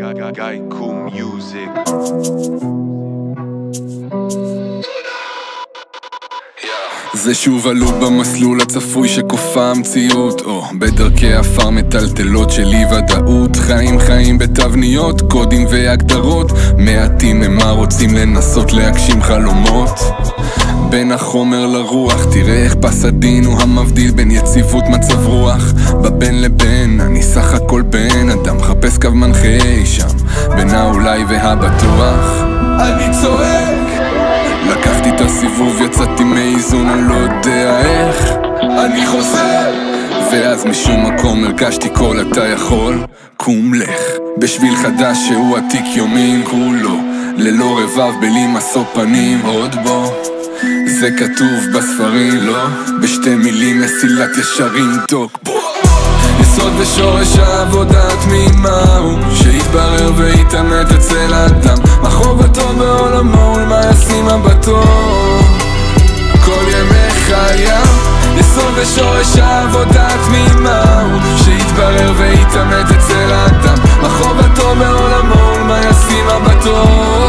Geico Music. זה שוב עלו במסלול הצפוי שכופה המציאות, או בדרכי עפר מטלטלות של אי ודאות. חיים בתבניות, קודים והגדרות, מעטים הם מה רוצים לנסות להגשים חלומות. בין החומר לרוח, תראה איך פסדין הוא המבדיל בין יציבות מצב רוח. בבין לבין, אני סך הכל בן אדם, מחפש קו מנחה אי שם בין האולי והבטוח. אני צועק, לקחתי את הסיבוב, יצאתי מאיזון, אני לא יודע איך. אני חוזר, ואז משום מקום הרגשתי כל אתה יכול. קום לך, בשביל חדש שהוא עתיק יומין כולו, ללא רבב בלי משוא פנים. עוד בו, זה כתוב בספרים, לא בשתי מילים מסילת ישרים דוק. יסוד ושורש העבודה התמימה הוא שיתברר ויתאמת אצל האדם מה חובתו בעולמו ולמה ישים מבטו כל ימי חייו. יסוד ושורש העבודה התמימה הוא שיתברר ויתאמת אצל האדם מה חובתו בעולמו ולמה ישים מבטו.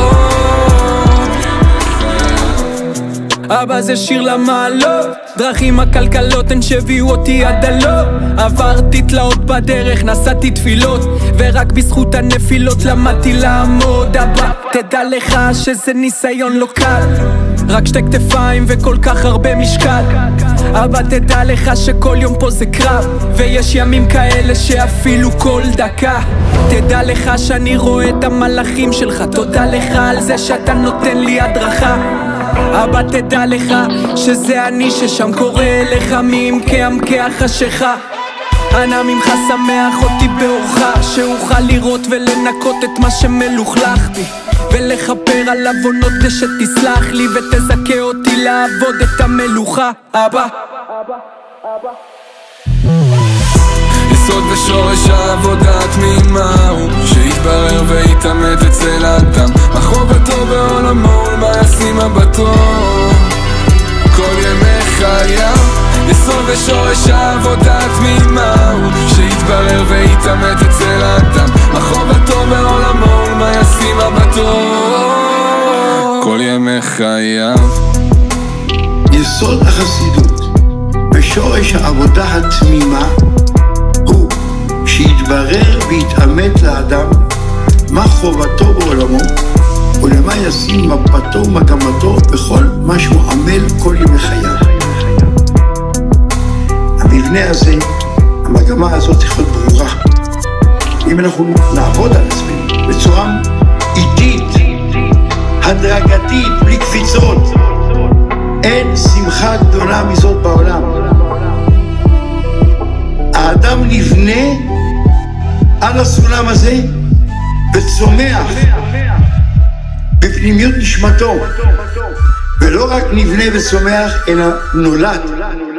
אבא זה שיר למעלות, דרכים הכלכלות הן שהביאו אותי עד הלא. עברתי תלאות בדרך, נשאתי תפילות, ורק בזכות הנפילות למדתי לעמוד. אבא תדע לך שזה ניסיון לא קל, רק שתי כתפיים וכל כך הרבה משקל. אבא תדע לך שכל יום פה זה קרב, ויש ימים כאלה שאפילו כל דקה. תדע לך שאני רואה את המלאכים שלך, תודה לך על זה שאתה נותן לי הדרכה. אבא תדע לך שזה אני ששם קורא לך מעמקי החשיכה. אנא ממך שמח אותי באורך, שאוכל לראות ולנקות את מה שמלוכלך בי, ולכפר על עוונות ושתסלח לי ותזכה אותי לעבוד את המלוכה. אבא יסוד ושורש העבודה התמימה הוא שיתברר ויתאמת אצל האדם מה חובתו בעולמו ולמה ישים מבטו כל ימי חייו. יסוד ושורש העבודה התמימה הוא שיתברר ויתאמת אצל האדם מה חובתו בעולמו ולמה ישים מבטו כל ימי חייו. יסוד החסידות ושורש העבודה התמימה הוא שיתברר ויתאמת לאדם מה חובתו בעולמו ולמה ישים מבטו ומגמתו בכל מה שהוא עמל כל ימי חייו. המבנה הזה, המגמה הזאת צריכה להיות ברורה. אם אנחנו נעבוד על עצמנו בצורה איטית, הדרגתית, בלי קפיצות, אין שמחה גדולה מזאת בעולם. האדם נבנה על הסולם הזה וצומח בפנימיות נשמתו, ולא רק נבנה וצומח אלא נולד.